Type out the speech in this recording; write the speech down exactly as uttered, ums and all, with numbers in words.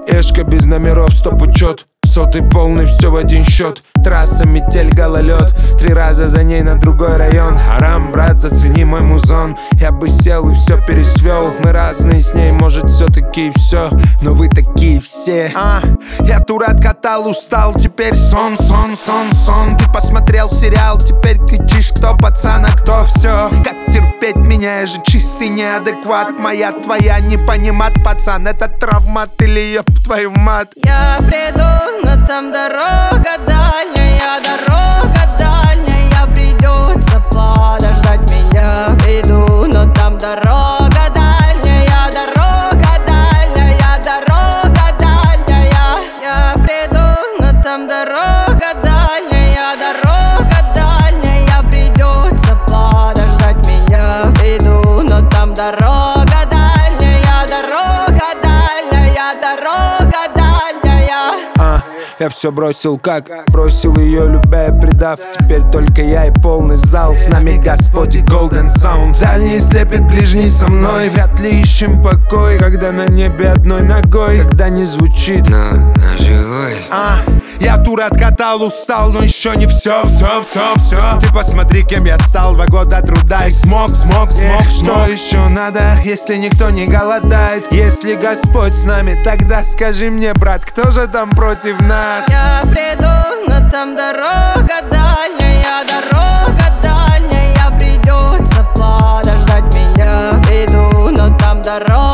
Эшка без номеров, стоп учет. Сотый полный, все в один счет. Трасса, метель, гололед. Три раза за ней на другой район. Арам, брат, зацени мой музон. Я бы сел и все пересвел. Мы разные с ней, может все-таки и все. Но вы такие все. А, я тур откатал, устал. Теперь сон, сон, сон, сон. Ты посмотрел сериал, теперь кричишь, кто пацан, а кто все. Как терпеть меня, я же чистый неадекват. Моя, твоя, не понимат, пацан. Это травмат или ёб твою мать. Я приду, но там дорога дальняя, дорога дальняя. Придется подождать меня. Приду, но там дорога дальняя, дорога дальняя, дорога дальняя. Я приду, но там дорога дальняя, дорога дальняя. Придется подождать меня. Приду, но там дорога дальняя, дорога дальняя, дорога дальняя. А, я все бросил как бросил ее, любя и предав. Теперь только я и полный зал. С нами Господь и Golden Sound. Дальний слепит, ближний со мной. Вряд ли ищем покой, когда на небе одной ногой. Когда не звучит, но на живой. А, я тур откатал, устал, но еще не все, все, все, все. Ты посмотри, кем я стал, два года труда и смог, смог, смог. Эх, что еще надо, если никто не голодает? Если Господь с нами, тогда скажи мне, брат, кто же там против нас? Я приду, но там дорога дальняя, дорога дальняя. Придется подождать меня. Приду, но там дорога